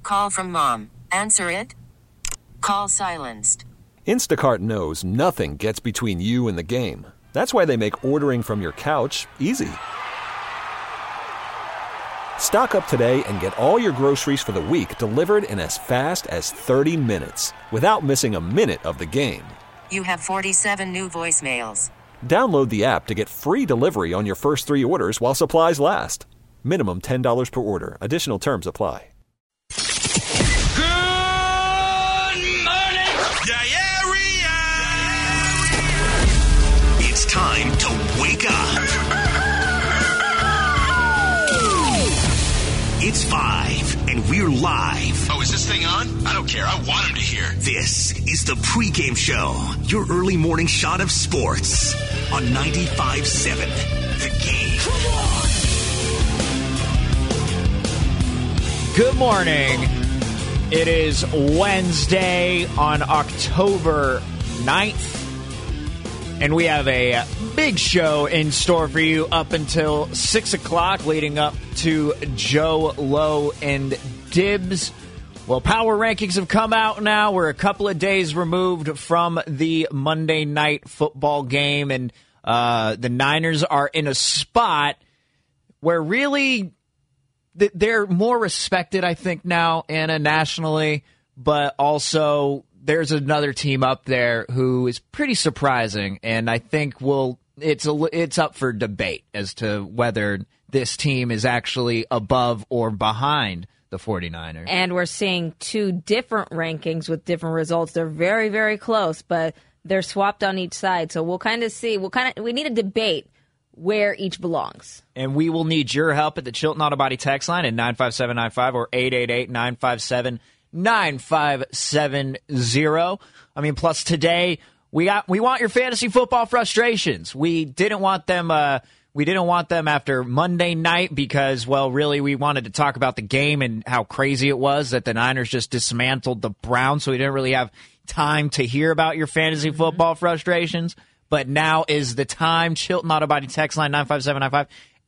call from mom. Answer it. Call silenced. Instacart knows nothing gets between you and the game. That's why they make ordering from your couch easy. Stock up today and get all your groceries for the week delivered in as fast as 30 minutes without missing a minute of the game. You have 47 new voicemails. Download the app to get free delivery on your first 3 orders while supplies last. Minimum $10 per order. Additional terms apply. Good morning, diarrhea. It's time to wake up. It's 5, and we're live. Oh, is this thing on? I don't care. I want him to hear. This is the pregame show, your early morning shot of sports on 95.7 The Game. Come on! Good morning. It is Wednesday on October 9th. And we have a big show in store for you up until 6 o'clock, leading up to Joe Lowe and Dibs. Well, power rankings have come out now. We're a couple of days removed from the Monday night football game, and the Niners are in a spot where really they're more respected, I think, now, Anna, nationally, but also there's another team up there who is pretty surprising, and I think it's up for debate as to whether this team is actually above or behind the 49ers. And we're seeing two different rankings with different results. They're very, very close, but they're swapped on each side. So we'll kind of see. We need a debate where each belongs. And we will need your help at the Chilton Auto Body text line at 95795 or 888-957-9570. I mean, plus today we want your fantasy football frustrations. We didn't want them after Monday night because, well, really we wanted to talk about the game and how crazy it was that the Niners just dismantled the Browns, so we didn't really have time to hear about your fantasy football frustrations. But now is the time. Chilton Auto Body text line 95795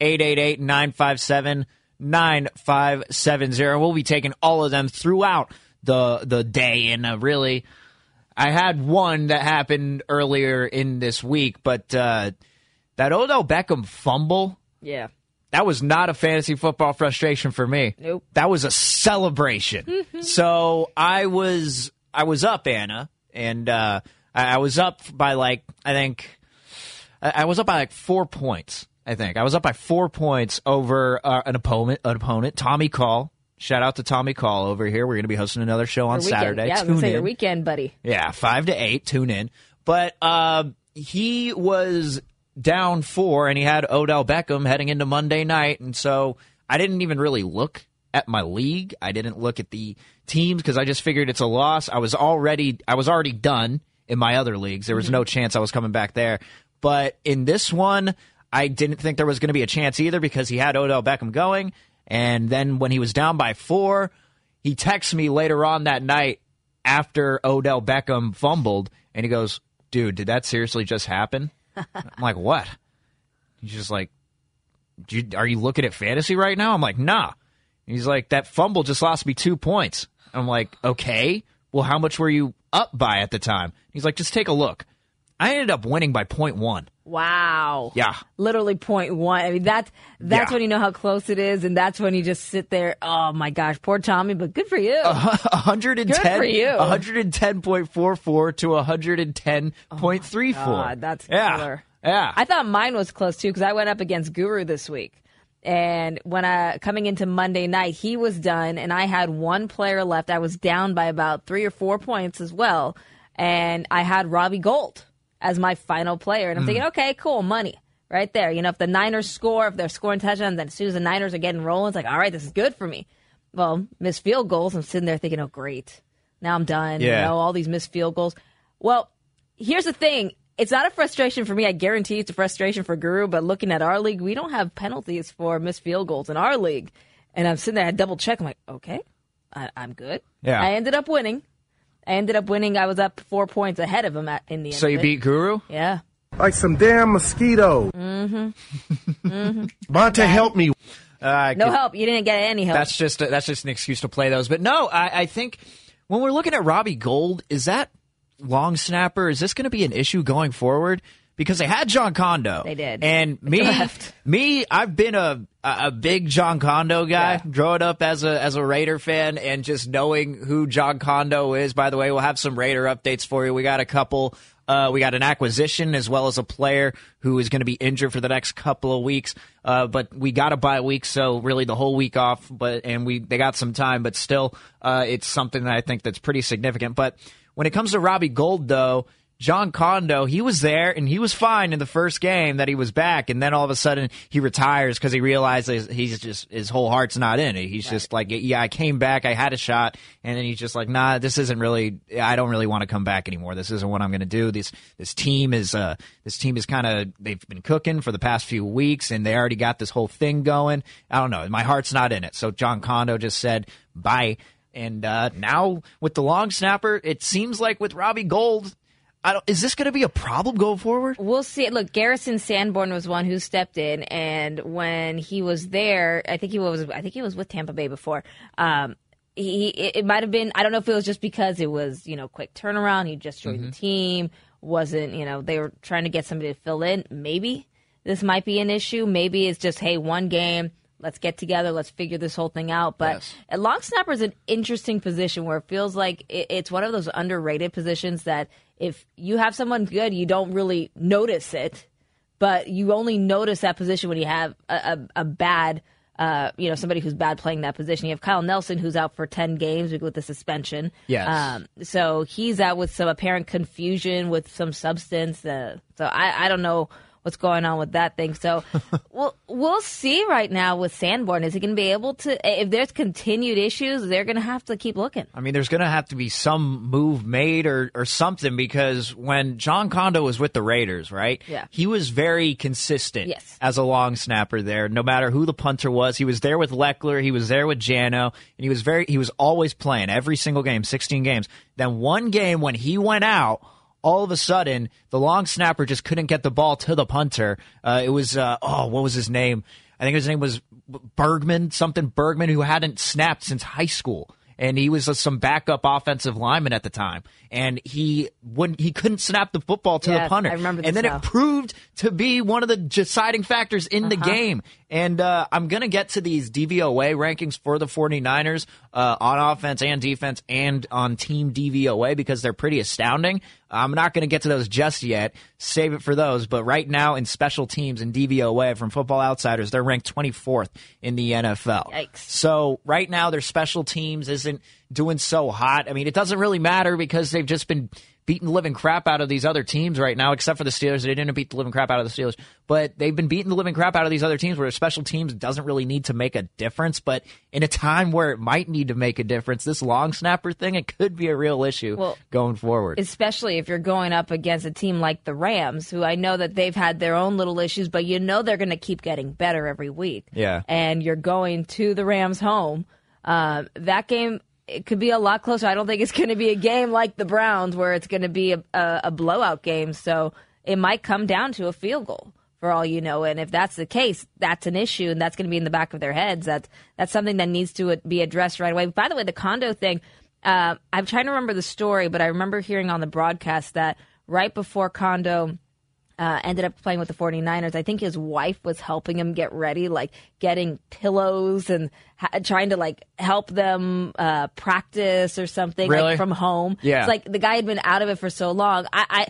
888-957-9570. We'll be taking all of them throughout the day. And really, I had one that happened earlier in this week, but that Odell Beckham fumble, yeah, that was not a fantasy football frustration for me. Nope. That was a celebration. So I was up, Anna, and I was up by I was up by 4 points. I think I was up by 4 points over an opponent, Tommy Call. Shout out to Tommy Call over here. We're going to be hosting another show on Saturday. Yeah, I'm going to say your weekend, buddy. Yeah, 5 to 8. Tune in. But he was down 4, and he had Odell Beckham heading into Monday night, and so I didn't even really look at my league. I didn't look at the teams because I just figured it's a loss. I was already done in my other leagues. There was no chance I was coming back there. But in this one, I didn't think there was going to be a chance either because he had Odell Beckham going. And then when he was down by 4, he texts me later on that night after Odell Beckham fumbled, and he goes, "Dude, did that seriously just happen?" I'm like, "What?" He's just like, "Are you looking at fantasy right now?" I'm like, "Nah." He's like, "That fumble just lost me 2 points." I'm like, "Okay, well, how much were you up by at the time?" He's like, "Just take a look." I ended up winning by 0.1. Wow. Yeah. Literally 0.1. I mean, that's when you know how close it is, and that's when you just sit there. Oh, my gosh. Poor Tommy, but good for you. 110. Good for you. 110.44 to 110.34. God, that's killer. Yeah. I thought mine was close, too, because I went up against Guru this week. And when coming into Monday night, he was done, and I had one player left. I was down by about 3 or 4 points as well, and I had Robbie Gould as my final player. And I'm thinking, okay, cool, money right there. You know, if the Niners score, if they're scoring touchdowns, then as soon as the Niners are getting rolling, it's like, all right, this is good for me. Well, missed field goals. I'm sitting there thinking, oh, great. Now I'm done. Yeah. You know, all these missed field goals. Well, here's the thing. It's not a frustration for me. I guarantee it's a frustration for Guru. But looking at our league, we don't have penalties for missed field goals in our league. And I'm sitting there, I double check. I'm like, okay, I'm good. Yeah. I ended up winning. I was up 4 points ahead of him in the end. So you beat Guru? Yeah. Like some damn mosquito. Mm-hmm. Monte, help me. No help. You didn't get any help. That's just an excuse to play those. But no, I think when we're looking at Robbie Gould, is that long snapper? Is this going to be an issue going forward? Because they had John Condo. They did. And I've been a big John Condo guy, growing up as a Raider fan, and just knowing who John Condo is. By the way, we'll have some Raider updates for you. We got a couple. We got an acquisition as well as a player who is going to be injured for the next couple of weeks. But we got a bye week, so really the whole week off. They got some time, but still, it's something that I think that's pretty significant. But when it comes to Robbie Gould, though, John Condo, he was there and he was fine in the first game that he was back, and then all of a sudden he retires because he realizes his whole heart's not in it. He's just like, I came back, I had a shot, and then he's just like, nah, this isn't really. I don't really want to come back anymore. This isn't what I'm going to do. This team is kind of, they've been cooking for the past few weeks, and they already got this whole thing going. I don't know. My heart's not in it. So John Condo just said bye, and now with the long snapper, it seems like with Robbie Gould. Is this going to be a problem going forward? We'll see. Look, Garrison Sanborn was one who stepped in, and when he was there, I think he was with Tampa Bay before. It might have been. I don't know if it was just because it was quick turnaround. He just joined the team. Wasn't they were trying to get somebody to fill in. Maybe this might be an issue. Maybe it's just one game. Let's get together. Let's figure this whole thing out. But a long snapper is an interesting position where it feels like it's one of those underrated positions that if you have someone good, you don't really notice it. But you only notice that position when you have a bad, somebody who's bad playing that position. You have Kyle Nelson, who's out for 10 games with the suspension. Yes. So he's out with some apparent confusion with some substance. So I don't know what's going on with that thing. So we'll see right now with Sanborn. Is he going to be able to, if there's continued issues, they're going to have to keep looking. I mean, there's going to have to be some move made or something, because when John Condo was with the Raiders, right? Yeah. He was very consistent as a long snapper there, no matter who the punter was. He was there with Leckler. He was there with Jano. And he was always playing every single game, 16 games. Then one game when he went out, all of a sudden, the long snapper just couldn't get the ball to the punter. It was, what was his name? I think his name was Bergman, who hadn't snapped since high school. And he was some backup offensive lineman at the time. And he couldn't snap the football to the punter. I remember this and then now. It proved to be one of the deciding factors in the game. And I'm going to get to these DVOA rankings for the 49ers on offense and defense and on team DVOA, because they're pretty astounding. I'm not going to get to those just yet. Save it for those. But right now in special teams and DVOA from Football Outsiders, they're ranked 24th in the NFL. Yikes. So right now their special teams isn't doing so hot. I mean, it doesn't really matter because they've just been beating the living crap out of these other teams right now, except for the Steelers. They didn't beat the living crap out of the Steelers, but they've been beating the living crap out of these other teams where special teams doesn't really need to make a difference. But in a time where it might need to make a difference, this long snapper thing, it could be a real issue going forward. Especially if you're going up against a team like the Rams, who I know that they've had their own little issues, but they're going to keep getting better every week. Yeah. And you're going to the Rams home. That game, it could be a lot closer. I don't think it's going to be a game like the Browns where it's going to be a blowout game. So it might come down to a field goal for all you know. And if that's the case, that's an issue, and that's going to be in the back of their heads. That's something that needs to be addressed right away. By the way, the Condo thing, I'm trying to remember the story, but I remember hearing on the broadcast that right before Condo ended up playing with the 49ers, I think his wife was helping him get ready, like getting pillows and trying to help them practice or something from home. Yeah. It's like the guy had been out of it for so long.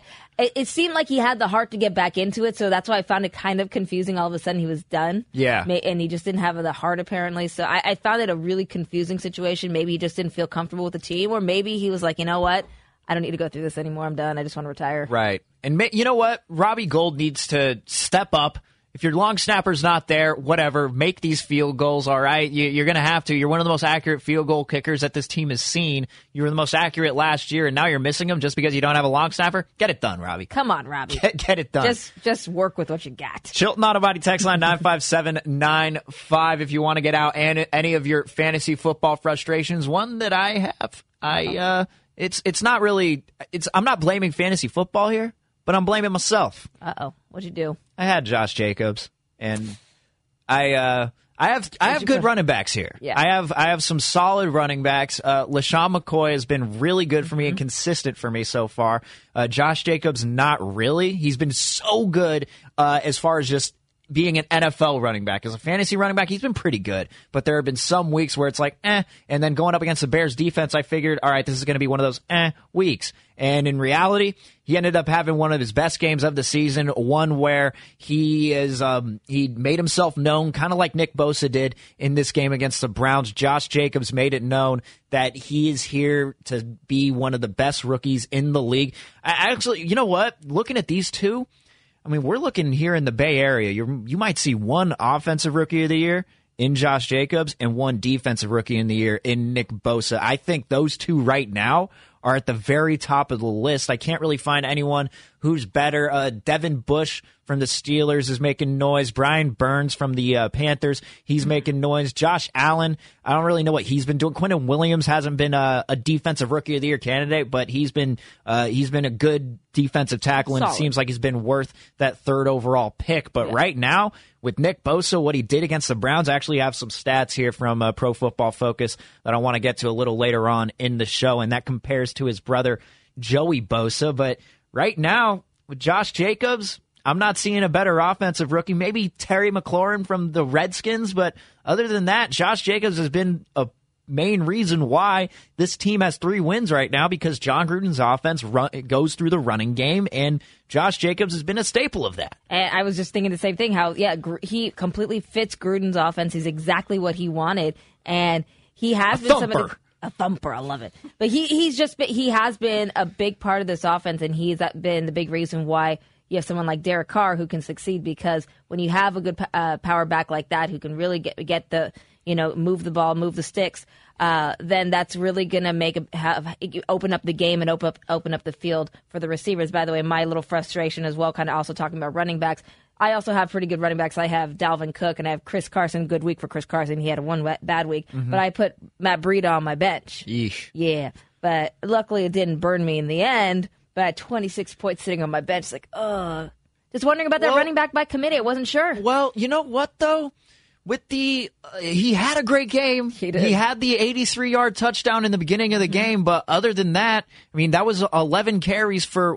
It seemed like he had the heart to get back into it, so that's why I found it kind of confusing. All of a sudden he was done. Yeah. And he just didn't have the heart apparently. So I found it a really confusing situation. Maybe he just didn't feel comfortable with the team, or maybe he was like, you know what? I don't need to go through this anymore. I'm done. I just want to retire. Right. And you know what? Robbie Gould needs to step up. If your long snapper's not there, whatever, make these field goals, all right? You're going to have to. You're one of the most accurate field goal kickers that this team has seen. You were the most accurate last year, and now you're missing them just because you don't have a long snapper? Get it done, Robbie. Come on, Robbie. Get it done. Just work with what you got. Chilton Auto Body text line 95795 if you want to get out any of your fantasy football frustrations. One that I have. It's not really. I'm not blaming fantasy football here, but I'm blaming myself. Uh-oh. What'd you do? I had Josh Jacobs, and I I have good running backs here. Yeah. I have some solid running backs. LaShawn McCoy has been really good for me and consistent for me so far. Josh Jacobs, not really. He's been so good as far as just being an NFL running back. As a fantasy running back, he's been pretty good. But there have been some weeks where it's like, and then going up against the Bears defense, I figured, all right, this is going to be one of those weeks. And in reality, he ended up having one of his best games of the season, one where he made himself known, kind of like Nick Bosa did in this game against the Browns. Josh Jacobs made it known that he is here to be one of the best rookies in the league. Actually, you know what? Looking at these two, I mean, we're looking here in the Bay Area. You might see one offensive rookie of the year in Josh Jacobs and one defensive rookie in the year in Nick Bosa. I think those two right now are at the very top of the list. I can't really find anyone who's better. Devin Bush from the Steelers is making noise. Brian Burns from the Panthers, he's making noise. Josh Allen, I don't really know what he's been doing. Quentin Williams hasn't been a defensive rookie of the year candidate, but he's been a good defensive tackle, and it seems like he's been worth that third overall pick. But right now, with Nick Bosa, what he did against the Browns, I actually have some stats here from Pro Football Focus that I want to get to a little later on in the show, and that compares to his brother, Joey Bosa. But right now, with Josh Jacobs, I'm not seeing a better offensive rookie. Maybe Terry McLaurin from the Redskins, but other than that, Josh Jacobs has been a main reason why this team has 3 wins right now, because John Gruden's offense goes through the running game, and Josh Jacobs has been a staple of that. And I was just thinking the same thing, how, he completely fits Gruden's offense. He's exactly what he wanted, and he has been somebody... A thumper, I love it. But he has been a big part of this offense, and he's been the big reason why you have someone like Derek Carr who can succeed, because when you have a good power back like that who can really get the, move the ball, move the sticks, then that's really going to open up the game and open up the field for the receivers. By the way, my little frustration as well, kind of also talking about running backs. I also have pretty good running backs. I have Dalvin Cook, and I have Chris Carson. Good week for Chris Carson. He had one bad week. Mm-hmm. But I put Matt Breida on my bench. Yeesh. Yeah. But luckily it didn't burn me in the end. But I had 26 points sitting on my bench. It's like, just wondering about that running back by committee. I wasn't sure. Well, you know what, though? With he had a great game. He did. He had the 83-yard touchdown in the beginning of the game, but other than that, I mean, that was 11 carries for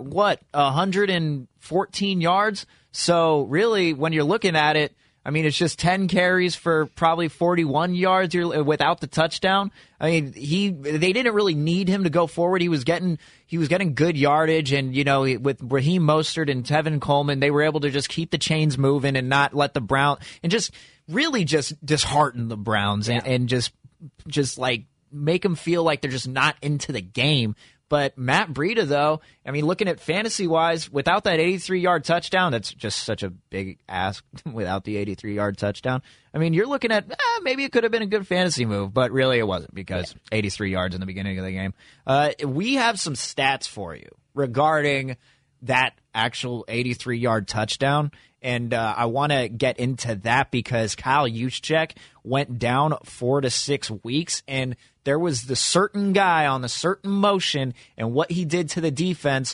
114 yards. So really, when you're looking at it, I mean, it's just 10 carries for probably 41 yards without the touchdown. I mean, they didn't really need him to go forward. He was getting good yardage, and with Raheem Mostert and Tevin Coleman, they were able to just keep the chains moving and not let the Browns, and just really just dishearten the Browns and just like make them feel like they're just not into the game. But Matt Breida, though, I mean, looking at fantasy-wise, without that 83-yard touchdown, that's just such a big ask without the 83-yard touchdown. I mean, you're looking at maybe it could have been a good fantasy move, but really it wasn't, because 83 yards in the beginning of the game. We have some stats for you regarding that actual 83-yard touchdown, and I want to get into that because Kyle Juszczyk went down 4 to 6 weeks, and there was the certain guy on the certain motion, and what he did to the defense,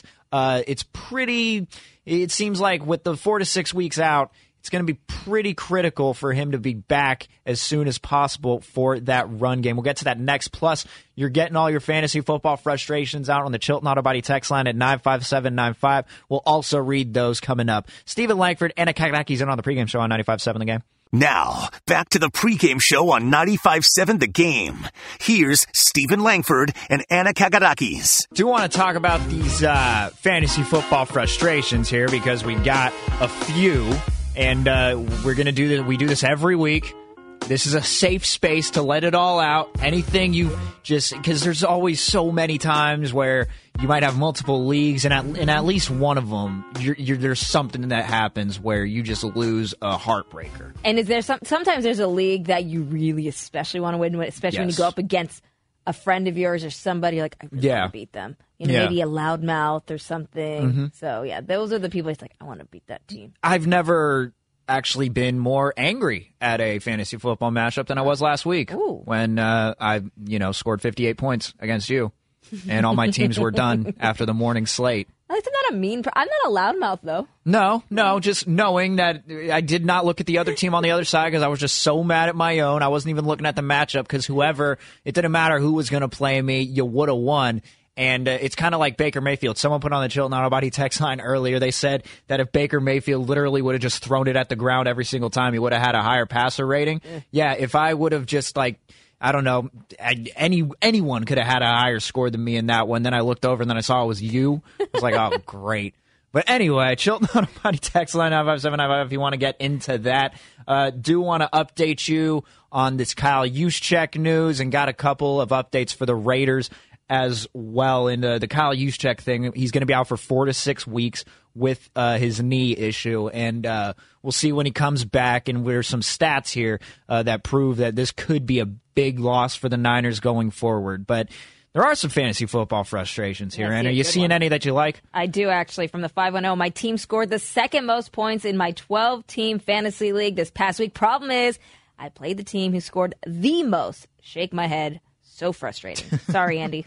it seems like with the 4 to 6 weeks out, it's going to be pretty critical for him to be back as soon as possible for that run game. We'll get to that next. Plus, you're getting all your fantasy football frustrations out on the Chilton Auto Body text line at 95795. We'll also read those coming up. Stephen Langford, Anna Kaganaki's in on the pregame show on 95.7 The Game. Now, back to the pregame show on 95.7 The Game. Here's Stephen Langford and Anna Kagadakis. Do want to talk about these fantasy football frustrations here, because we got a few, and we're going to do this. We do this every week. This is a safe space to let it all out. Anything you just, because there's always so many times where you might have multiple leagues, and in at least one of them, there's something that happens where you just lose a heartbreaker. And is there sometimes there's a league that you really especially want to win, especially when you go up against a friend of yours or somebody, like, I really want to beat them. Maybe a loudmouth or something. Mm-hmm. So, those are the people it's like, I want to beat that team. I've never actually been more angry at a fantasy football matchup than I was last week. Ooh. When I scored 58 points against you, and all my teams were done after the morning slate. At least I'm not a mean. I'm not a loudmouth though. No, just knowing that I did not look at the other team on the other side because I was just so mad at my own. I wasn't even looking at the matchup because it didn't matter who was going to play me, you would have won. And it's kind of like Baker Mayfield. Someone put on the Chilton Auto Body text line earlier. They said that if Baker Mayfield literally would have just thrown it at the ground every single time, he would have had a higher passer rating. Yeah, if I would have just I don't know, anyone could have had a higher score than me in that one. Then I looked over and then I saw it was you. I was like, oh, great. But anyway, Chilton Auto Body text line 95795 if you want to get into that. Do want to update you on this Kyle Juszczyk news and got a couple of updates for the Raiders as well. In the Kyle Juszczyk thing, he's going to be out for 4 to 6 weeks with his knee issue, and we'll see when he comes back. And there's some stats here that prove that this could be a big loss for the Niners going forward. But there are some fantasy football frustrations here, and are you seeing any that you like? I do, actually. From the 510, my team scored the second most points in my 12-team fantasy league this past week. Problem is, I played the team who scored the most. Shake my head. So frustrating. Sorry, Andy.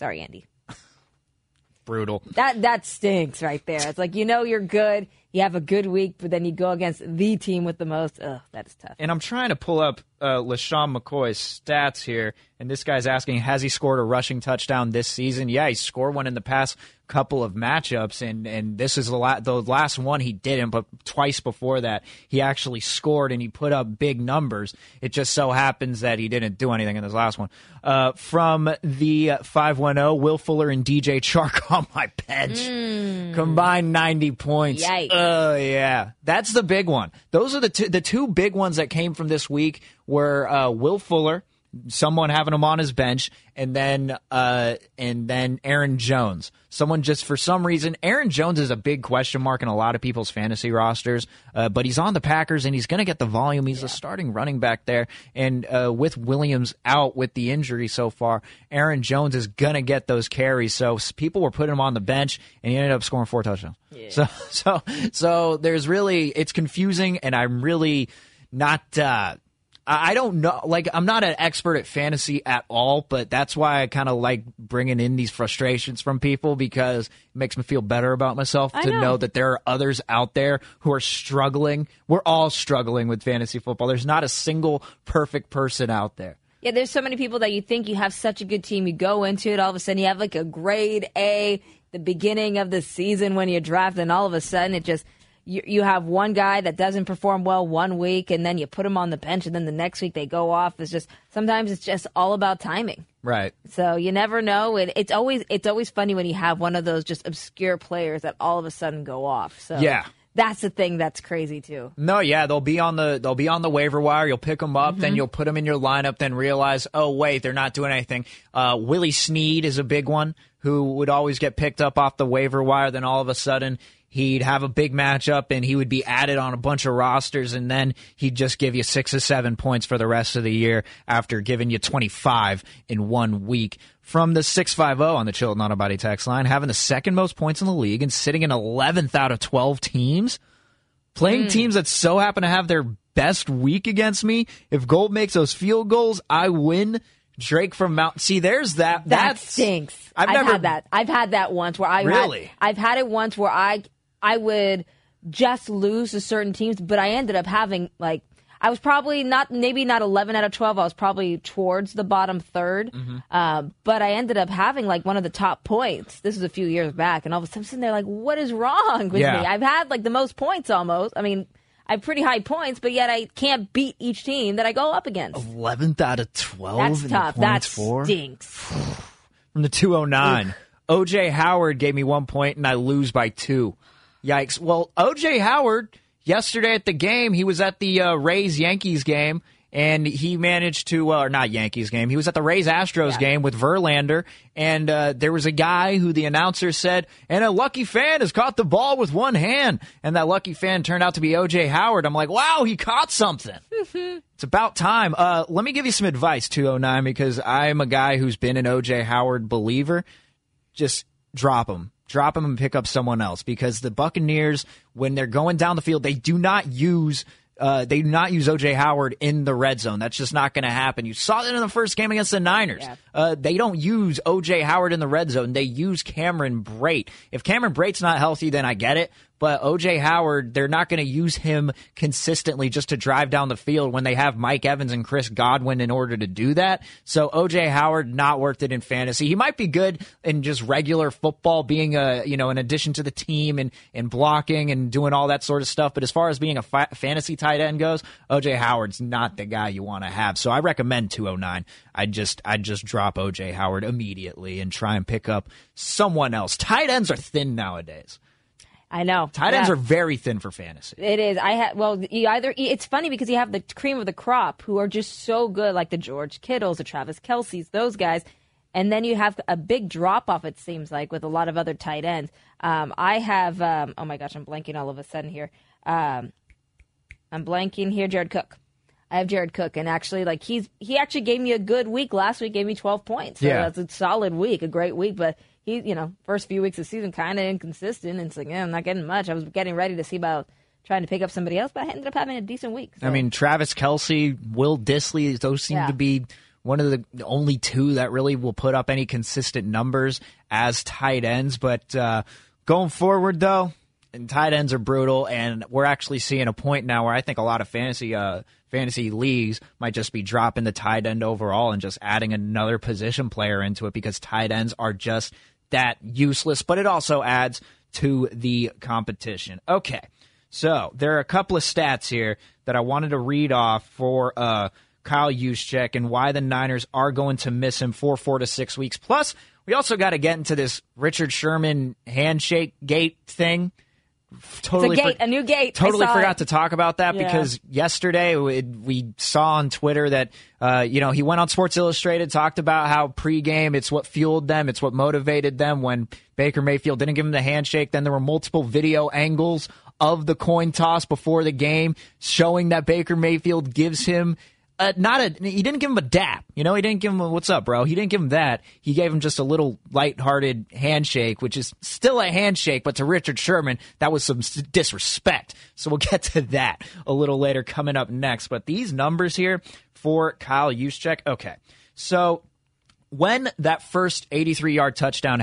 Brutal. That stinks right there. It's like, you're good. You have a good week, but then you go against the team with the most. Ugh, that is tough. And I'm trying to pull up LeSean McCoy's stats here, and this guy's asking, has he scored a rushing touchdown this season? Yeah, he scored one in the past couple of matchups, and this is the last one he didn't, but twice before that he actually scored, and he put up big numbers. It just so happens that he didn't do anything in this last one. From the 510, Will Fuller and DJ Chark on my bench. Combined 90 points. Yikes. Yeah. That's the big one. Those are the two big ones that came from this week were Will Fuller, someone having him on his bench, and then Aaron Jones. Someone just, for some reason, Aaron Jones is a big question mark in a lot of people's fantasy rosters, but he's on the Packers, and he's going to get the volume. He's a starting running back there, and with Williams out with the injury so far, Aaron Jones is going to get those carries. So people were putting him on the bench, and he ended up scoring 4 touchdowns. Yeah. So there's really, it's confusing, and I'm really not... I don't know. I'm not an expert at fantasy at all, but that's why I kind of like bringing in these frustrations from people, because it makes me feel better about myself to know that there are others out there who are struggling. We're all struggling with fantasy football. There's not a single perfect person out there. Yeah, there's so many people that you think you have such a good team. You go into it, all of a sudden you have like a grade A, the beginning of the season when you draft, and all of a sudden it just... You have one guy that doesn't perform well one week, and then you put him on the bench, and then the next week they go off. Sometimes it's just all about timing. Right. So you never know. It's always funny when you have one of those just obscure players that all of a sudden go off. So yeah. That's the thing that's crazy too. No, yeah, they'll be on the waiver wire. You'll pick them up, then you'll put them in your lineup, then realize, oh wait, they're not doing anything. Willie Snead is a big one who would always get picked up off the waiver wire. Then all of a sudden he'd have a big matchup and he would be added on a bunch of rosters, and then he'd just give you 6 or 7 points for the rest of the year after giving you 25 in 1 week. From the 650 on the Chilton Auto Body text line, having the second most points in the league and sitting in 11th out of 12 teams, playing teams that so happen to have their best week against me. If Gold makes those field goals, I win. Drake from Mount. See, there's that. That stinks. I've had that. I've had that once where I've had it once where I would just lose to certain teams, but I ended up having I was probably maybe not 11 out of 12. I was probably towards the bottom third. But I ended up having one of the top points. This was a few years back, and all of a sudden I'm sitting there like, what is wrong with me? I've had the most points almost. I mean, I have pretty high points, but yet I can't beat each team that I go up against. 11th out of 12? That's tough. That stinks. From the 209, O.J. Howard gave me 1 point, and I lose by 2. Yikes. Well, O.J. Howard, yesterday at the game, he was at the Rays-Yankees game, and he managed to, or not Yankees game, he was at the Rays-Astros game with Verlander, and there was a guy who the announcer said, and a lucky fan has caught the ball with one hand, and that lucky fan turned out to be O.J. Howard. I'm like, wow, he caught something. It's about time. Let me give you some advice, 209, because I'm a guy who's been an O.J. Howard believer. Just drop him. Drop him and pick up someone else, because the Buccaneers, when they're going down the field, they do not use They do not use O.J. Howard in the red zone. That's just not going to happen. You saw that in the first game against the Niners. Yeah. They don't use O.J. Howard in the red zone. They use Cameron Brate. If Cameron Brate's not healthy, then I get it. But O.J. Howard, they're not going to use him consistently just to drive down the field when they have Mike Evans and Chris Godwin in order to do that. So O.J. Howard, not worth it in fantasy. He might be good in just regular football, being an addition to the team and blocking and doing all that sort of stuff. But as far as being a fantasy tight end goes, O.J. Howard's not the guy you want to have. So I recommend 209. I'd just drop O.J. Howard immediately and try and pick up someone else. Tight ends are thin nowadays. I know. Tight ends are very thin for fantasy. It is. It's funny because you have the cream of the crop who are just so good, like the George Kittles, the Travis Kelce's, those guys. And then you have a big drop-off, it seems like, with a lot of other tight ends. I have, oh my gosh, I'm blanking all of a sudden here. Jared Cook. I have Jared Cook, and actually, he actually gave me a good week last week, gave me 12 points. So that's a solid week, a great week, but he, first few weeks of the season, kind of inconsistent. And it's like, I'm not getting much. I was getting ready to see about trying to pick up somebody else, but I ended up having a decent week. So. I mean, Travis Kelce, Will Dissly, those seem to be one of the only two that really will put up any consistent numbers as tight ends. But going forward, though, and tight ends are brutal, and we're actually seeing a point now where I think a lot of fantasy leagues might just be dropping the tight end overall and just adding another position player into it because tight ends are just that useless, but it also adds to the competition. Okay, so there are a couple of stats here that I wanted to read off for Kyle Juszczyk and why the Niners are going to miss him for 4 to 6 weeks. Plus, we also got to get into this Richard Sherman handshake gate thing. Totally a new gate. Totally forgot to talk about that because yesterday we saw on Twitter that he went on Sports Illustrated, talked about how pregame it's what fueled them, it's what motivated them when Baker Mayfield didn't give him the handshake. Then there were multiple video angles of the coin toss before the game showing that Baker Mayfield gives him he didn't give him a dap. He didn't give him a what's up, bro. He didn't give him that. He gave him just a little lighthearted handshake, which is still a handshake, but to Richard Sherman, that was some disrespect. So we'll get to that a little later coming up next. But these numbers here for Kyle Juszczyk, okay. So when that first 83-yard touchdown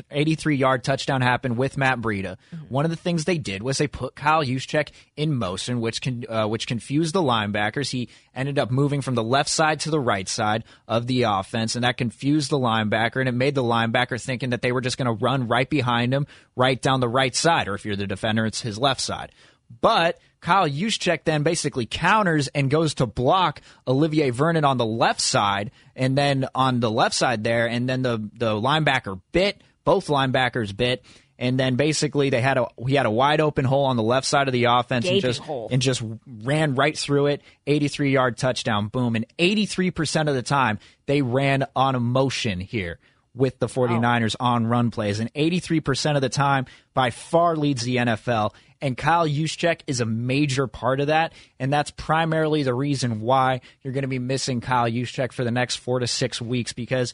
happened with Matt Breida, one of the things they did was they put Kyle Juszczyk in motion, which confused the linebackers. He ended up moving from the left side to the right side of the offense, and that confused the linebacker, and it made the linebacker thinking that they were just going to run right behind him, right down the right side, or if you're the defender, it's his left side. But Kyle Juszczyk then basically counters and goes to block Olivier Vernon on the left side, and then on the left side there, and then the linebacker both linebackers bit, and then basically he had a wide open hole on the left side of the offense and just ran right through it. 83-yard touchdown, boom. And 83% of the time they ran on a motion here with the 49ers on run plays, and 83% of the time by far leads the NFL. And Kyle Juszczyk is a major part of that, and that's primarily the reason why you're going to be missing Kyle Juszczyk for the next 4 to 6 weeks, because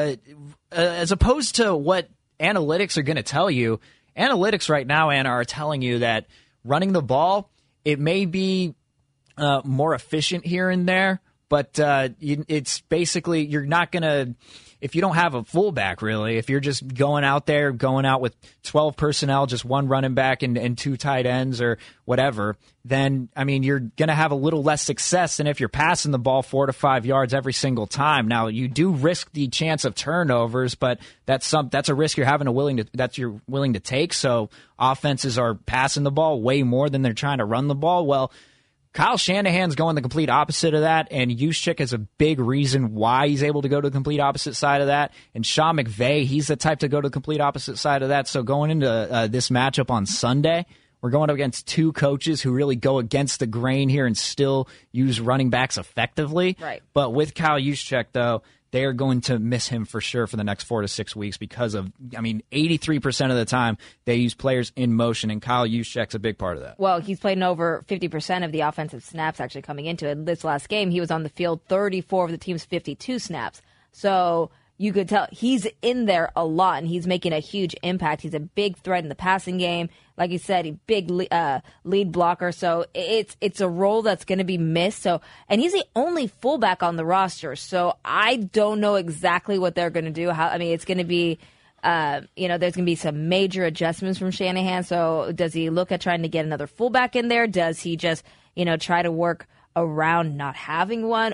as opposed to what analytics are going to tell you, analytics right now, Anna, are telling you that running the ball, it may be more efficient here and there, but it's basically you're not going to – if you don't have a fullback, really, if you're just going out with 12 personnel, just one running back and 2 tight ends or whatever, then, I mean, you're going to have a little less success than if you're passing the ball 4 to 5 yards every single time. Now, you do risk the chance of turnovers, but that's a risk you're willing to take. So offenses are passing the ball way more than they're trying to run the ball. Well, Kyle Shanahan's going the complete opposite of that, and Juszczyk is a big reason why he's able to go to the complete opposite side of that. And Sean McVay, he's the type to go to the complete opposite side of that. So going into this matchup on Sunday, we're going up against 2 coaches who really go against the grain here and still use running backs effectively. Right. But with Kyle Juszczyk, though, they are going to miss him for sure for the next 4 to 6 weeks because of, 83% of the time they use players in motion, and Kyle Juszczyk's a big part of that. Well, he's played in over 50% of the offensive snaps actually coming into it. This last game, he was on the field 34 of the team's 52 snaps. So you could tell he's in there a lot and he's making a huge impact. He's a big threat in the passing game. Like you said, a big lead blocker. So it's a role that's going to be missed. So, and he's the only fullback on the roster. So I don't know exactly what they're going to do. It's going to be, there's going to be some major adjustments from Shanahan. So does he look at trying to get another fullback in there? Does he just, try to work around not having one?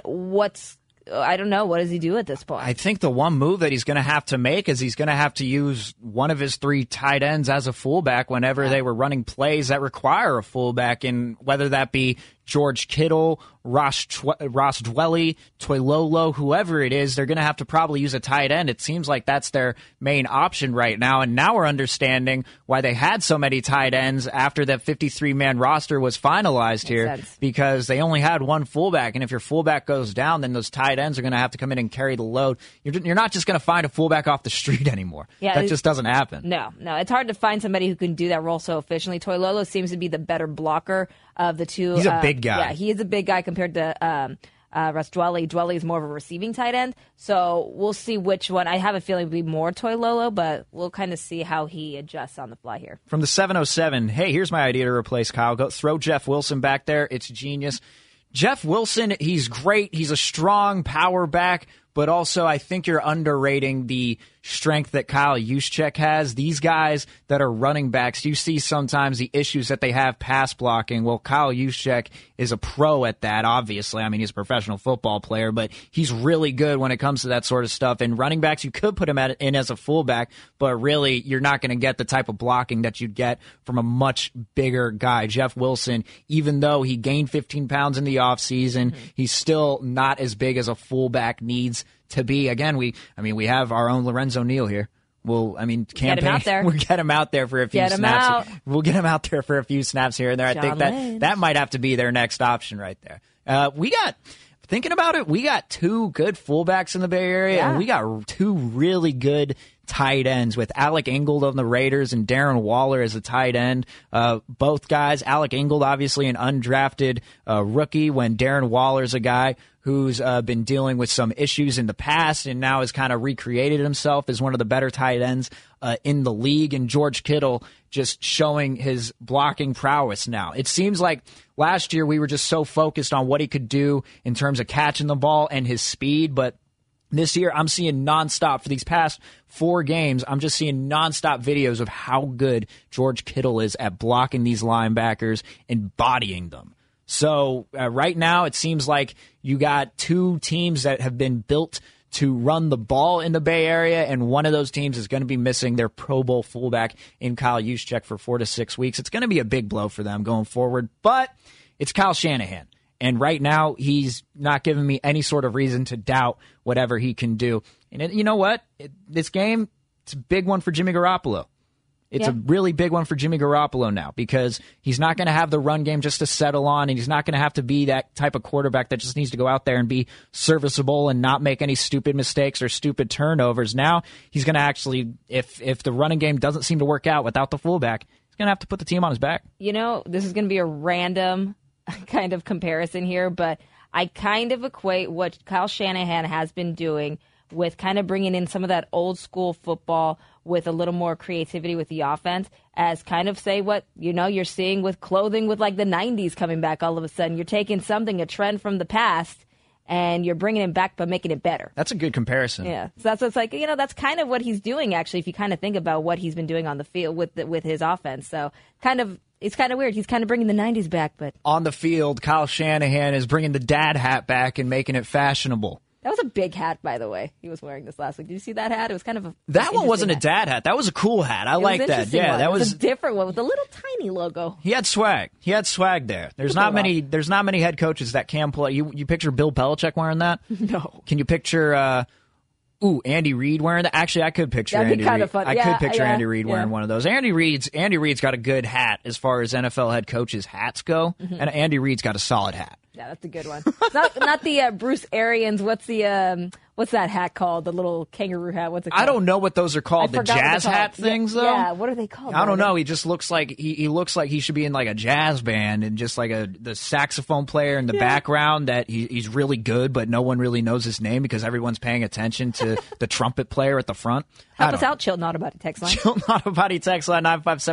I don't know. What does he do at this point? I think the one move that he's going to have to make is he's going to have to use one of his 3 tight ends as a fullback whenever they were running plays that require a fullback, and whether that be George Kittle, Ross Dwelly, Toilolo, whoever it is, they're going to have to probably use a tight end. It seems like that's their main option right now, and now we're understanding why they had so many tight ends after that 53-man roster was finalized here, because they only had one fullback, and if your fullback goes down, then those tight ends are going to have to come in and carry the load. You're not just going to find a fullback off the street anymore. Yeah, that just doesn't happen. No. It's hard to find somebody who can do that role so efficiently. Toilolo seems to be the better blocker of the two. He's a big guy. Yeah, he is a big guy compared to Russ Dwelly. Dwelly is more of a receiving tight end. So we'll see which one. I have a feeling it'll be more Toilolo, but we'll kind of see how he adjusts on the fly here. From the 707, hey, here's my idea to replace Kyle. Go throw Jeff Wilson back there. It's genius. Jeff Wilson, he's great. He's a strong power back, but also I think you're underrating the strength that Kyle Juszczyk has. These guys that are running backs, you see sometimes the issues that they have pass blocking. Well, Kyle Juszczyk is a pro at that, obviously. I mean, he's a professional football player, but he's really good when it comes to that sort of stuff. And running backs, you could put him in as a fullback, but really you're not going to get the type of blocking that you'd get from a much bigger guy. Jeff Wilson, even though he gained 15 pounds in the offseason, he's still not as big as a fullback needs to be. Again, we have our own Lorenzo Neal here. Campaign. Get him out there. We'll get him out there for a few snaps. We'll get him out there for a few snaps here and there. I think that might have to be their next option right there. Thinking about it, we got 2 good fullbacks in the Bay Area, and we got 2 really good tight ends with Alec Ingold on the Raiders and Darren Waller as a tight end. Both guys, Alec Ingold obviously an undrafted rookie, when Darren Waller's a guy who's been dealing with some issues in the past and now has kind of recreated himself as one of the better tight ends in the league. And George Kittle just showing his blocking prowess now. It seems like last year we were just so focused on what he could do in terms of catching the ball and his speed, but this year, I'm seeing nonstop for these past 4 games. I'm just seeing nonstop videos of how good George Kittle is at blocking these linebackers and bodying them. So right now, it seems like you got 2 teams that have been built to run the ball in the Bay Area, and one of those teams is going to be missing their Pro Bowl fullback in Kyle Juszczyk for 4 to 6 weeks. It's going to be a big blow for them going forward, but it's Kyle Shanahan. And right now, he's not giving me any sort of reason to doubt whatever he can do. And you know what? This game, it's a big one for Jimmy Garoppolo. It's a really big one for Jimmy Garoppolo now, because he's not going to have the run game just to settle on, and he's not going to have to be that type of quarterback that just needs to go out there and be serviceable and not make any stupid mistakes or stupid turnovers. Now he's going to actually, if the running game doesn't seem to work out without the fullback, he's going to have to put the team on his back. This is going to be a random kind of comparison here, but I kind of equate what Kyle Shanahan has been doing with kind of bringing in some of that old school football with a little more creativity with the offense as kind of say what, you're seeing with clothing with like the 90s coming back all of a sudden. You're taking a trend from the past, and you're bringing it back but making it better. That's a good comparison. Yeah. So that's what's like, that's kind of what he's doing, actually, if you kind of think about what he's been doing on the field with his offense. So it's kind of weird. He's kind of bringing the 90s back. But on the field, Kyle Shanahan is bringing the dad hat back and making it fashionable. That was a big hat, by the way. He was wearing this last week. Did you see that hat? It was kind of that one wasn't a dad hat. That was a cool hat. I like that. Yeah, that was a different one with a little tiny logo. He had swag. there. There's not many head coaches that can pull it. You picture Bill Belichick wearing that? No. Can you picture Andy Reid wearing that? Actually, I could picture That'd Andy be kind Reid. of fun. I could picture Andy Reid wearing one of those. Andy Reid's got a good hat as far as NFL head coaches' hats go, and Andy Reid's got a solid hat. Yeah, that's a good one. Not the Bruce Arians. What's what's that hat called? The little kangaroo hat. What's it called? I don't know what those are called. The forgot what jazz they're called. hat things, though? Yeah, what are they called? I don't know. He just looks like he looks like he should be in like a jazz band and just like the saxophone player in the background that he's really good, but no one really knows his name because everyone's paying attention to the trumpet player at the front. Help us out, Chilton Autobody text line. Chilton Autobody text line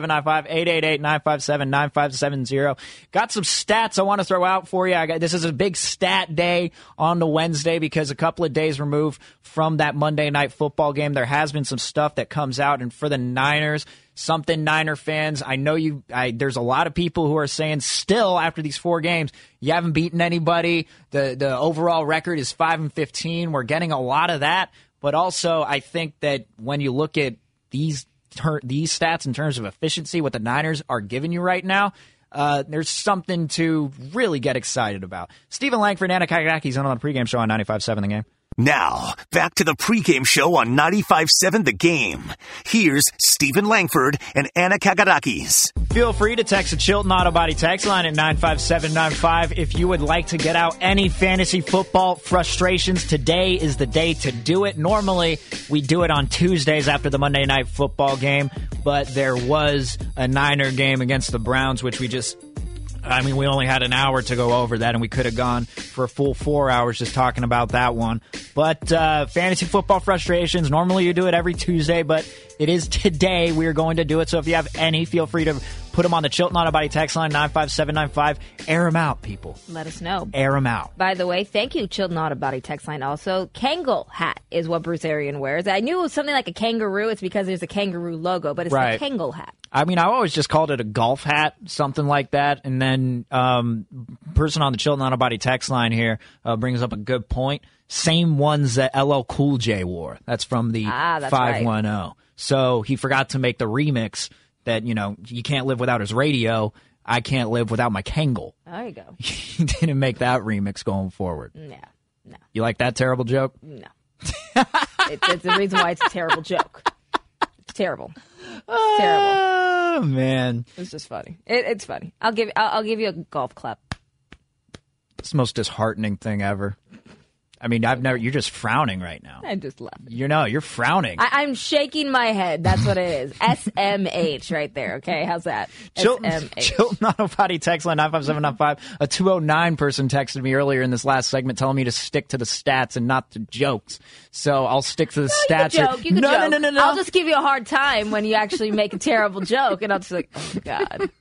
95795-888-957-9570. Got some stats I want to throw out for you. This is a big stat day on the Wednesday because a couple of days removed from that Monday Night Football game, there has been some stuff that comes out. And for the Niners, something Niner fans, I know there's a lot of people who are saying still after these 4 games, you haven't beaten anybody. The overall record is 5-15. We're getting a lot of that. But also, I think that when you look at these stats in terms of efficiency, what the Niners are giving you right now, there's something to really get excited about. Stephen Langford and Anna Kagaki's on the pregame show on 95.7 The Game. Now, back to the pregame show on 95.7 The Game. Here's Stephen Langford and Anna Kagarakis. Feel free to text the Chilton Autobody text line at 95795 if you would like to get out any fantasy football frustrations. Today is the day to do it. Normally, we do it on Tuesdays after the Monday Night Football game, but there was a Niner game against the Browns, which we only had an hour to go over that, and we could have gone for a full 4 hours just talking about that one. But fantasy football frustrations, normally you do it every Tuesday, but it is today we are going to do it. So if you have any, feel free to put them on the Chilton Autobody text line, 95795. Air them out, people. Let us know. Air them out. By the way, thank you, Chilton Autobody text line. Also, Kangol hat is what Bruce Arian wears. I knew it was something like a kangaroo. It's because there's a kangaroo logo, but it's the Kangol hat. I mean, I always just called it a golf hat, something like that. And then person on the Chilton Autobody text line here brings up a good point. Same ones that LL Cool J wore. That's from the 510. Right. So he forgot to make the remix that, you can't live without his radio. I can't live without my Kangol. There you go. He didn't make that remix going forward. No. You like that terrible joke? No. It's the reason why it's a terrible joke. It's terrible. It's terrible. Oh, man. It's just funny. It's funny. I'll give you a golf clap. It's the most disheartening thing ever. I mean, you're just frowning right now. I'm just laughing. You're frowning. I'm shaking my head. That's what it is. SMH right there. Okay, how's that? SMH. Chilton Autobody text line 95795. A 209 person texted me earlier in this last segment telling me to stick to the stats and not the jokes. So I'll stick to the stats. You can joke. No. I'll just give you a hard time when you actually make a terrible joke, and I'll just be like, oh, God.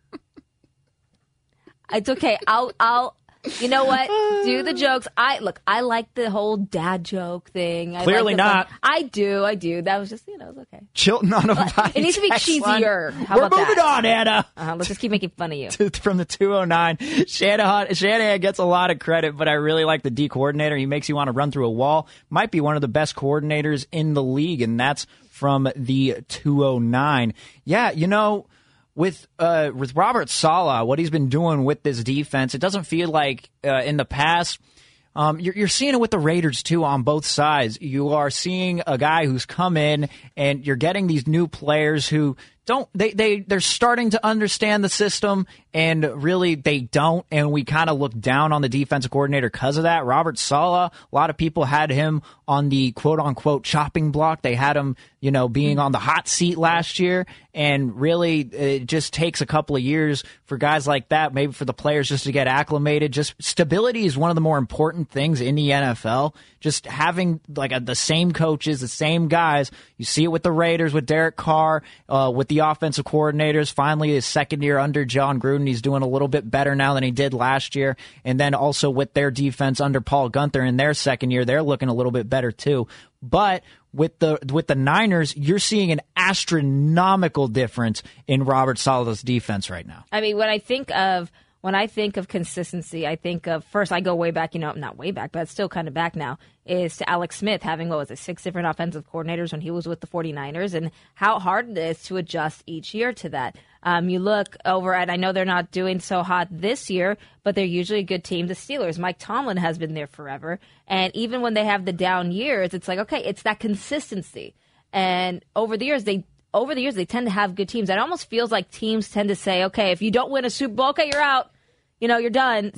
It's okay. I'll you know what? Do the jokes. I like the whole dad joke thing. Clearly not. I do. That was just, it was okay. Chilton Autobody. It needs to be cheesier. How We're about moving that? on, Anna. Let's just keep making fun of you. From the 209, Shanahan gets a lot of credit, but I really like the D coordinator. He makes you want to run through a wall. Might be one of the best coordinators in the league, and that's from the 209. Yeah, With Robert Saleh, what he's been doing with this defense, it doesn't feel like in the past. You're seeing it with the Raiders, too, on both sides. You are seeing a guy who's come in, and you're getting these new players who they're starting to understand the system, and really they don't, and we kind of look down on the defensive coordinator because of that. Robert Saleh, a lot of people had him on the quote-unquote chopping block. They had him, being on the hot seat last year, and really it just takes a couple of years for guys like that, maybe for the players just to get acclimated. Just stability is one of the more important things in the NFL. Just having the same coaches, the same guys. You see it with the Raiders, with Derek Carr, with the offensive coordinators. Finally, his second year under John Gruden, he's doing a little bit better now than he did last year. And then also with their defense under Paul Guenther in their second year, they're looking a little bit better too. But with the Niners, you're seeing an astronomical difference in Robert Saleh's defense right now. I mean, when I think of consistency, I think of, first I go way back, not way back, but it's still kind of back now, is to Alex Smith having, 6 different offensive coordinators when he was with the 49ers, and how hard it is to adjust each year to that. You look over at, I know they're not doing so hot this year, but they're usually a good team, the Steelers. Mike Tomlin has been there forever, and even when they have the down years, it's like, okay, it's that consistency. And over the years, they tend to have good teams. It almost feels like teams tend to say, okay, if you don't win a Super Bowl, okay, you're out. You're done. It's like,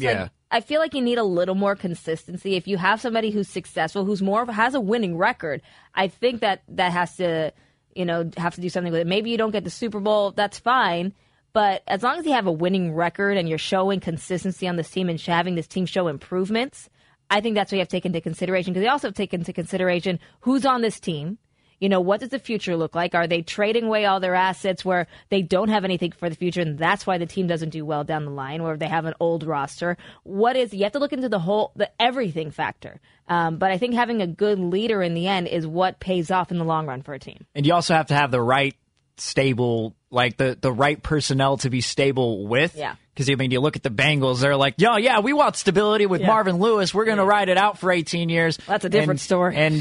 I feel like you need a little more consistency. If you have somebody who's successful, has a winning record, I think that has to, have to do something with it. Maybe you don't get the Super Bowl, that's fine. But as long as you have a winning record and you're showing consistency on this team and having this team show improvements, I think that's what you have to take into consideration. Because they also have to take into consideration who's on this team. What does the future look like? Are they trading away all their assets where they don't have anything for the future, and that's why the team doesn't do well down the line, or they have an old roster? You have to look into the everything factor. But I think having a good leader in the end is what pays off in the long run for a team. And you also have to have the right stable, like the right personnel to be stable with. Yeah. Because, you look at the Bengals, they're like, we want stability with Marvin Lewis. We're going to ride it out for 18 years. That's a different story. And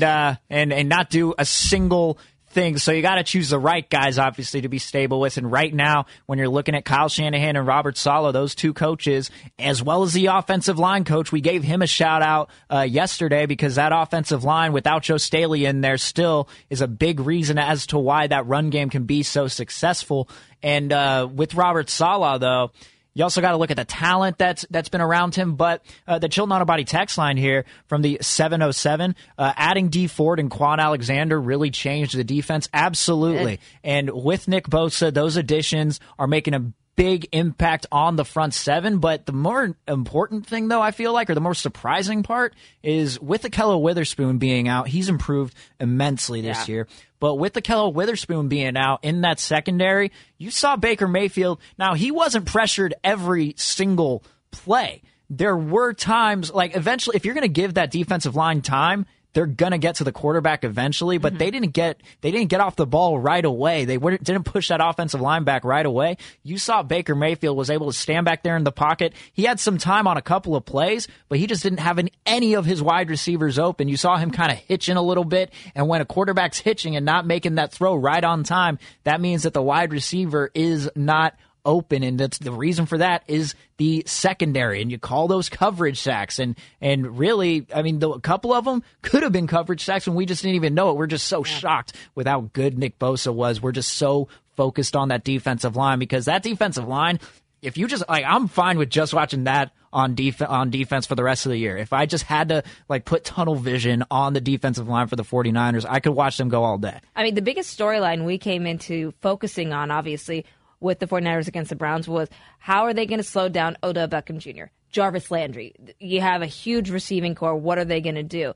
not do a single thing. So you got to choose the right guys, obviously, to be stable with. And right now, when you're looking at Kyle Shanahan and Robert Saleh, those two coaches, as well as the offensive line coach, we gave him a shout-out yesterday because that offensive line, without Joe Staley in there, still is a big reason as to why that run game can be so successful. And with Robert Saleh, though, you also got to look at the talent that's been around him. But the Chilton Auto Body text line here from the 707, adding Dee Ford and Quan Alexander really changed the defense. Absolutely. And with Nick Bosa, those additions are making a big impact on the front seven. But the more important thing, though, I feel like, or the more surprising part, is with Ahkello Witherspoon being out, he's improved immensely this year. But with Ahkello Witherspoon being out in that secondary, you saw Baker Mayfield. Now, he wasn't pressured every single play. There were times, eventually, if you're going to give that defensive line time, they're going to get to the quarterback eventually, but they didn't get off the ball right away. They didn't push that offensive line back right away. You saw Baker Mayfield was able to stand back there in the pocket. He had some time on a couple of plays, but he just didn't have any of his wide receivers open. You saw him kind of hitching a little bit, and when a quarterback's hitching and not making that throw right on time, that means that the wide receiver is not open, and that's the reason for that is the secondary, and you call those coverage sacks, and really, a couple of them could have been coverage sacks, and we just didn't even know it. We're just so shocked with how good Nick Bosa was. We're just so focused on that defensive line, because that defensive line, if you just I'm fine with just watching that on defense for the rest of the year. If I just had to put tunnel vision on the defensive line for the 49ers, I could watch them go all day. The biggest storyline we came into focusing on, obviously, with the 49ers against the Browns was how are they going to slow down Odell Beckham Jr., Jarvis Landry? You have a huge receiving core. What are they going to do?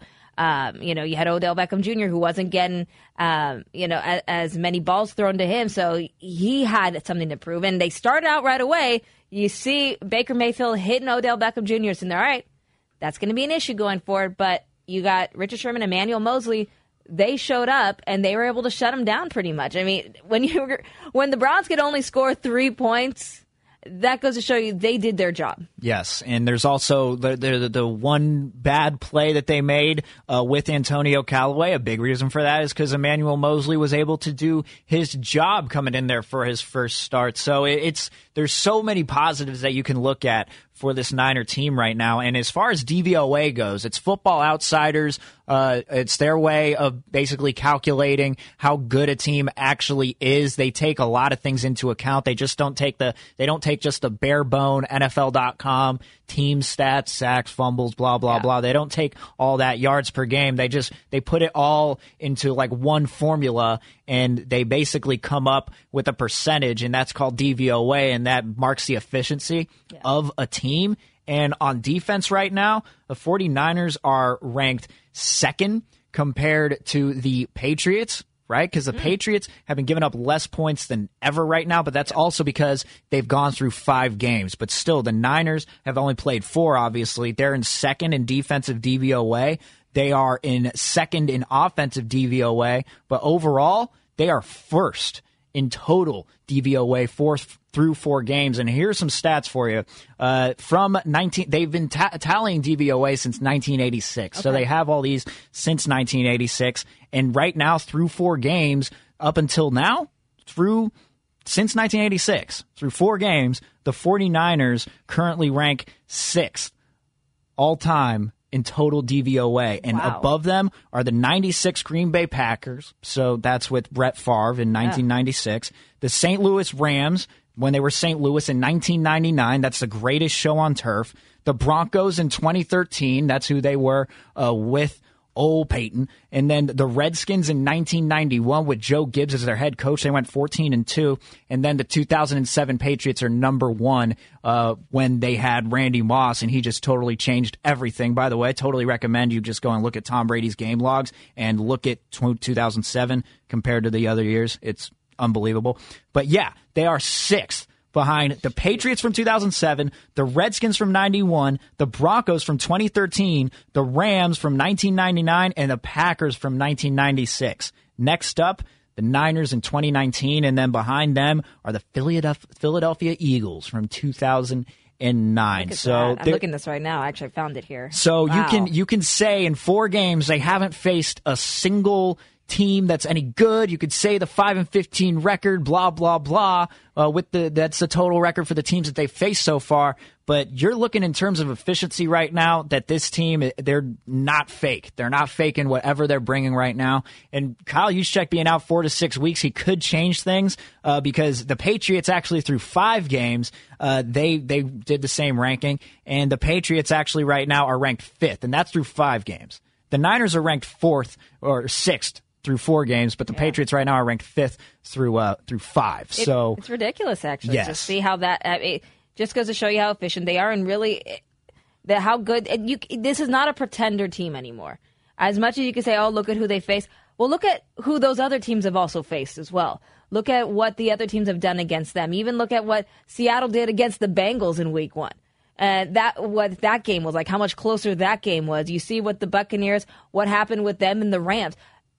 You had Odell Beckham Jr. who wasn't getting, as many balls thrown to him. So he had something to prove. And they started out right away. You see Baker Mayfield hitting Odell Beckham Jr. So, all right, that's going to be an issue going forward. But you got Richard Sherman, Emmanuel Mosley. They showed up, and they were able to shut them down pretty much. When the Browns could only score 3 points, that goes to show you they did their job. Yes, and there's also the one bad play that they made with Antonio Callaway. A big reason for that is because Emmanuel Mosley was able to do his job coming in there for his first start. So there's so many positives that you can look at for this Niner team right now. And as far as DVOA goes, it's Football Outsiders. It's their way of basically calculating how good a team actually is. They take a lot of things into account. They just don't take just the bare bone NFL.com team stats, sacks, fumbles, blah, blah, blah. They don't take all that yards per game. They put it all into one formula, and they basically come up with a percentage, and that's called DVOA, and that marks the efficiency of a team. And on defense right now, the 49ers are ranked second compared to the Patriots, right? Because the Patriots have been giving up less points than ever right now, but that's also because they've gone through 5 games. But still, the Niners have only played 4, obviously. They're in second in defensive DVOA. They are in second in offensive DVOA. But overall, they are first in total DVOA through 4 games. And here's some stats for you. They've been tallying DVOA since 1986. Okay. So they have all these since 1986. And right now, through 4 games, up until now, since 1986, through 4 games, the 49ers currently rank 6th all-time in total DVOA. And above them are the 96 Green Bay Packers. So that's with Brett Favre in 1996. The St. Louis Rams, when they were St. Louis in 1999. That's the greatest show on turf. The Broncos in 2013. That's who they were with old Peyton. And then the Redskins in 1991 with Joe Gibbs as their head coach. They went 14-2. And then the 2007 Patriots are number one when they had Randy Moss, and he just totally changed everything. By the way, I totally recommend you just go and look at Tom Brady's game logs and look at 2007 compared to the other years. It's unbelievable. But yeah, they are sixth behind the Patriots from 2007, the Redskins from 91, the Broncos from 2013, the Rams from 1999, and the Packers from 1996. Next up, the Niners in 2019, and then behind them are the Philadelphia Eagles from 2009. So I'm looking at this right now. Actually, I found it here. So Wow. you can say in 4 games they haven't faced a single team that's any good. You could say the 5-15 record, blah blah blah. That's the total record for the teams that they've faced so far. But you're looking in terms of efficiency right now that this team, they're not fake. They're not faking whatever they're bringing right now. And Kyle Juszczyk being out 4 to 6 weeks, he could change things because the Patriots actually through 5 games, they did the same ranking, and the Patriots actually right now are ranked 5th, and that's through 5 games. The Niners are ranked 4th or 6th through 4 games, but the Patriots right now are ranked 5th through 5. So it's ridiculous, actually. Yes. Just see how that it just goes to show you how efficient they are, and really how good. This is not a pretender team anymore. As much as you can say, "Oh, look at who they face." Well, look at who those other teams have also faced as well. Look at what the other teams have done against them. Even look at what Seattle did against the Bengals in Week 1. And what that game was like, how much closer that game was. You see what the Buccaneers, what happened with them and the Rams.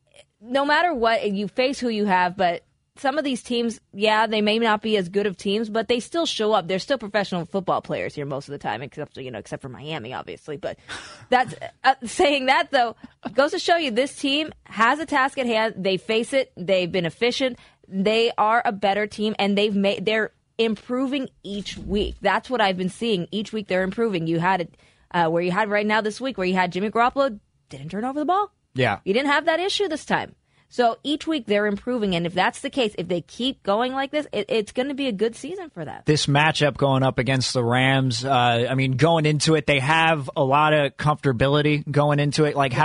No matter what, you face who you have, but some of these teams, yeah, they may not be as good of teams, but they still show up. They're still professional football players here most of the time, except for Miami, obviously. But that's saying that, though, goes to show you this team has a task at hand. They face it. They've been efficient. They are a better team, and they're improving each week. That's what I've been seeing. Each week they're improving. You had it where you had right now this week where you had Jimmy Garoppolo didn't turn over the ball. yeah. You didn't have that issue this time. So each week they're improving, and if that's the case, if they keep going like this, it's going to be a good season for them. This matchup going up against the Rams, going into it, they have a lot of comfortability going into it. Like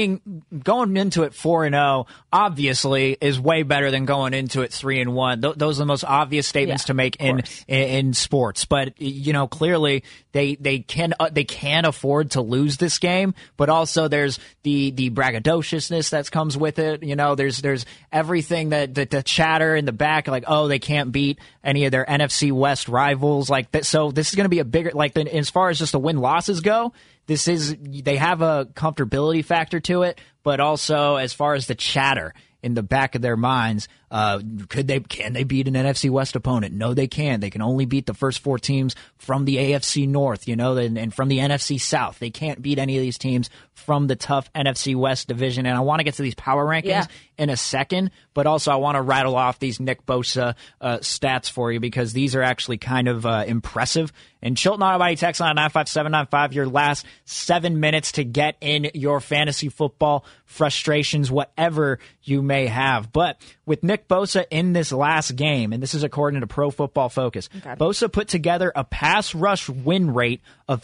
going into it 4-0, obviously, is way better than going into it 3-1. Those are the most obvious statements to make in sports. But clearly they can afford to lose this game. But also there's the braggadociousness that comes with it. There's everything that the chatter in the back, like, oh, they can't beat any of their NFC West rivals, like that. So this is going to be a bigger, as far as just the win losses go. They have a comfortability factor to it, but also as far as the chatter in the back of their minds, can they beat an NFC West opponent? No, they can't. They can only beat the first 4 teams from the AFC North, and from the NFC South. They can't beat any of these teams from the tough NFC West division. And I want to get to these power rankings in a second, but also I want to rattle off these Nick Bosa stats for you because these are actually kind of impressive. And Chilton Autobody text line 95795, your last 7 minutes to get in your fantasy football frustrations, whatever you may have. But with Nick Bosa in this last game, and this is according to Pro Football Focus, Bosa put together a pass rush win rate of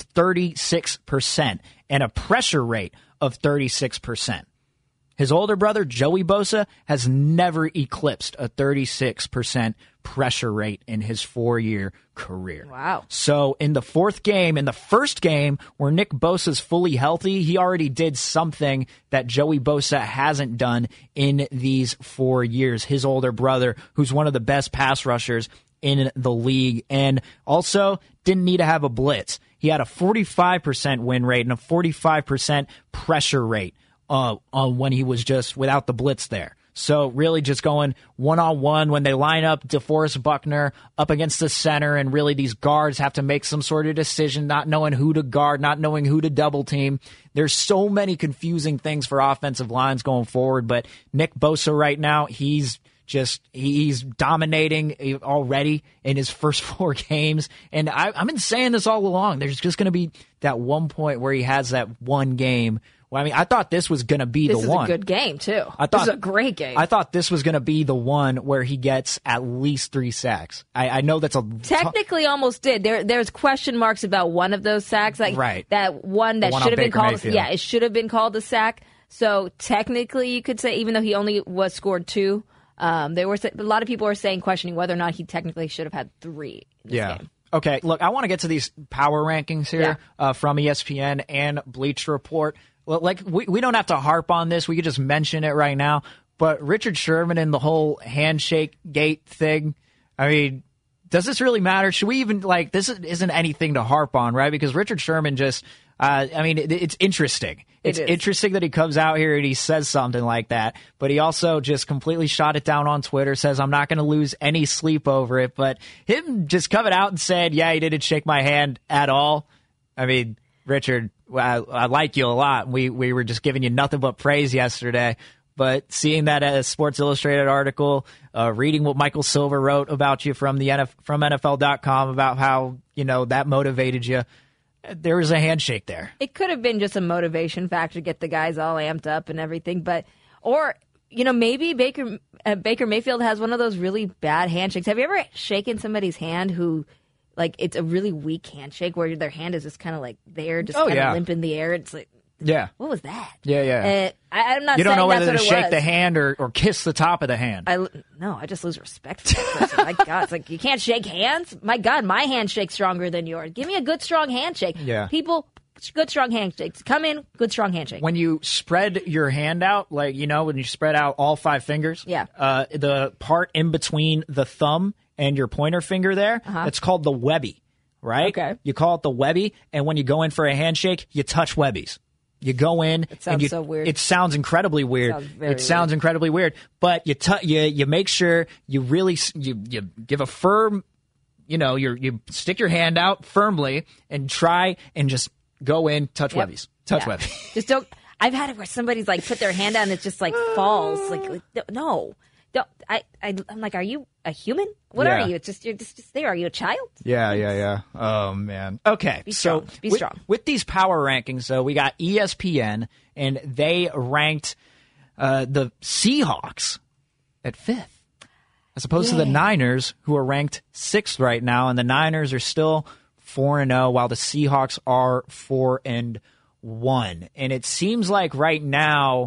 36% and a pressure rate of 36%. His older brother, Joey Bosa, has never eclipsed a 36% pressure rate in his 4-year career. Wow. So in the first game where Nick Bosa's fully healthy, he already did something that Joey Bosa hasn't done in these 4 years. His older brother, who's one of the best pass rushers in the league, and also didn't need to have a blitz. He had a 45% win rate and a 45% pressure rate when he was just without the blitz there. So really just going one-on-one when they line up DeForest Buckner up against the center, and really these guards have to make some sort of decision, not knowing who to guard, not knowing who to double team. There's so many confusing things for offensive lines going forward, but Nick Bosa right now, he's dominating already in his first 4 games. And I've been saying this all along. There's just going to be that one point where he has that one game Well, I mean, I thought this was going to be This the is one. a good game, too. This is a great game. I thought this was going to be the one where he gets at least 3 sacks. I know that's a technically almost did. There's question marks about one of those sacks, like right. That one that one should have been Baker called. Mayfield. Yeah, it should have been called a sack. So technically, you could say, even though he only was scored 2, there were a lot of people were saying, questioning whether or not he technically should have had 3 in this game. Okay, look, I want to get to these power rankings here from ESPN and Bleacher Report. Like, we don't have to harp on this. We could just mention it right now. But Richard Sherman and the whole handshake gate thing, I mean, does this really matter? Should we even, like, this isn't anything to harp on, right? Because Richard Sherman just, it's interesting. It's interesting that he comes out here and he says something like that, but he also just completely shot it down on Twitter, says, I'm not going to lose any sleep over it. But him just coming out and saying, yeah, he didn't shake my hand at all. I mean, Richard, I like you a lot. We were just giving you nothing but praise yesterday. But seeing that as a Sports Illustrated article, reading what Michael Silver wrote about you from NFL.com about how, that motivated you, there was a handshake there. It could have been just a motivation factor to get the guys all amped up and everything, or maybe Baker Mayfield has one of those really bad handshakes. Have you ever shaken somebody's hand who, like, it's a really weak handshake where their hand is just kind of like there, just kind of limp in the air? It's like, what was that? Yeah. I'm not. You don't saying know whether that's to what it shake was. the hand or kiss the top of the hand. I just lose respect for that person. My God, it's like, you can't shake hands? My God, my handshake's stronger than yours. Give me a good, strong handshake. Yeah. People, good, strong handshakes. Come in, good, strong handshake. When you spread your hand out, like, when you spread out all 5 fingers, the part in between the thumb and your pointer finger there, it's called the Webby, right? Okay. You call it the Webby, and when you go in for a handshake, you touch Webbies. You go in. It sounds so weird. It sounds incredibly weird. Sounds incredibly weird. But you make sure you really you give a firm, you stick your hand out firmly and try and just go in, touch Webbies, Webbies. Just don't. I've had it where somebody's like put their hand out and it just like falls. Like no. Don't, I'm like, are you a human? What are you? You're just there. Are you a child? Yeah. Oh, man. Okay. Be strong. Be strong. With these power rankings, though, we got ESPN, and they ranked the Seahawks at 5th, as opposed to the Niners, who are ranked 6th right now, and the Niners are still 4-0, while the Seahawks are 4-1. And it seems like right now,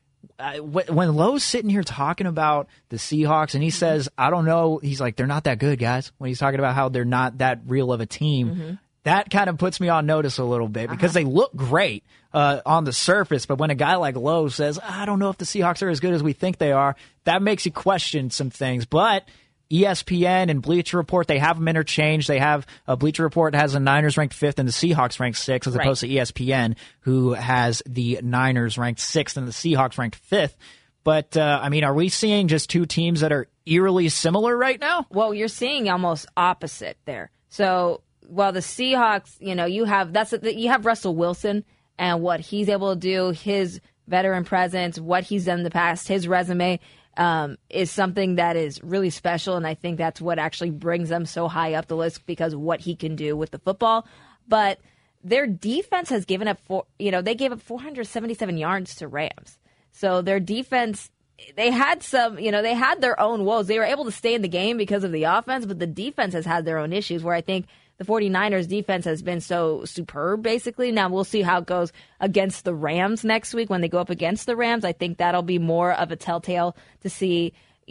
when Lowe's sitting here talking about the Seahawks and he says, I don't know, he's like, they're not that good, guys. When he's talking about how they're not that real of a team, that kind of puts me on notice a little bit because they look great on the surface. But when a guy like Lowe says, I don't know if the Seahawks are as good as we think they are, that makes you question some things. But ESPN and Bleacher Report, they have them interchanged. They have Bleacher Report has the Niners ranked 5th and the Seahawks ranked 6th, as opposed to ESPN, who has the Niners ranked 6th and the Seahawks ranked 5th. But, are we seeing just two teams that are eerily similar right now? Well, you're seeing almost opposite there. So while the Seahawks, you have Russell Wilson and what he's able to do, his veteran presence, what he's done in the past, his resume, is something that is really special, and I think that's what actually brings them so high up the list because of what he can do with the football. But their defense has given up they gave up 477 yards to Rams. So their defense, they had they had their own woes. They were able to stay in the game because of the offense, but the defense has had their own issues where I think the 49ers defense has been so superb, basically. Now, we'll see how it goes against the Rams next week when they go up against the Rams. I think that'll be more of a telltale to see,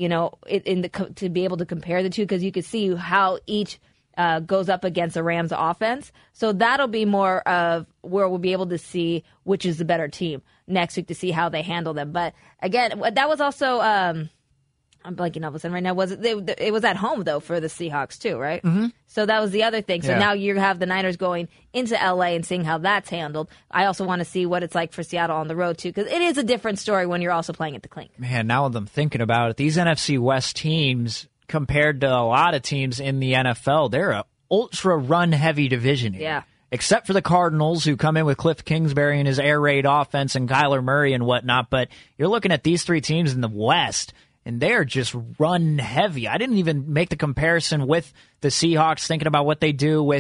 to be able to compare the two because you can see how each goes up against the Rams offense. So that'll be more of where we'll be able to see which is the better team next week to see how they handle them. But again, that was also I'm blanking all of a sudden right now. It was at home, though, for the Seahawks, too, right? Mm-hmm. So that was the other thing. So now you have the Niners going into L.A. and seeing how that's handled. I also want to see what it's like for Seattle on the road, too, because it is a different story when you're also playing at the Clink. Man, now that I'm thinking about it, these NFC West teams, compared to a lot of teams in the NFL, they're an ultra-run-heavy division here. Yeah. Except for the Cardinals, who come in with Cliff Kingsbury and his air raid offense and Kyler Murray and whatnot. But you're looking at these three teams in the West, and they're just run heavy. I didn't even make the comparison with the Seahawks, thinking about what they do with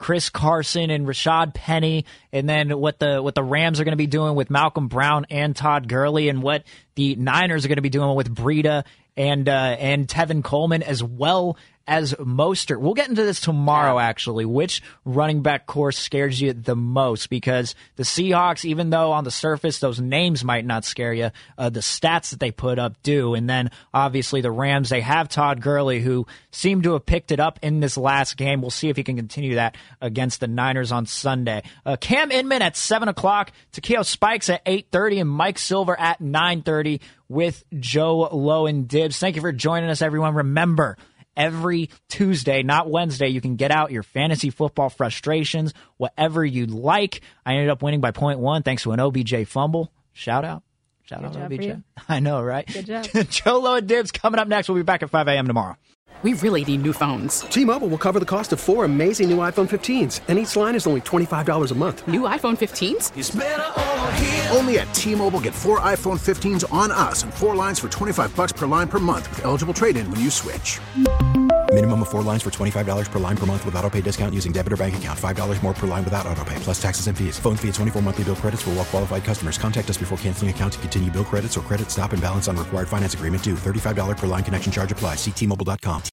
Chris Carson and Rashad Penny, and then what the Rams are going to be doing with Malcolm Brown and Todd Gurley, and what the Niners are going to be doing with Breida and Tevin Coleman, as well as Mostert. We'll get into this tomorrow, actually. Which running back course scares you the most? Because the Seahawks, even though on the surface those names might not scare you, the stats that they put up do. And then, obviously, the Rams, they have Todd Gurley, who seemed to have picked it up in this last game. We'll see if he can continue that against the Niners on Sunday. Cam Inman at 7 o'clock, Takeo Spikes at 8:30, and Mike Silver at 9:30 with Joe Lowe and Dibs. Thank you for joining us, everyone. Remember, every Tuesday, not Wednesday, you can get out your fantasy football frustrations, whatever you like. I ended up winning by 0.1 thanks to an OBJ fumble. Shout out. Shout out to OBJ. I know, right? Good job. Joe Lowe and Dibs coming up next. We'll be back at 5 a.m. tomorrow. We really need new phones. T-Mobile will cover the cost of 4 amazing new iPhone 15s, and each line is only $25 a month. New iPhone 15s? It's better over here. Only at T-Mobile, get 4 iPhone 15s on us and 4 lines for $25 per line per month with eligible trade-in when you switch. Minimum of 4 lines for $25 per line per month with autopay discount using debit or bank account. $5 more per line without autopay, plus taxes and fees. Phone fee at 24 monthly bill credits for well-qualified customers. Contact us before canceling account to continue bill credits or credit stop and balance on required finance agreement due. $35 per line connection charge applies. See T-Mobile.com.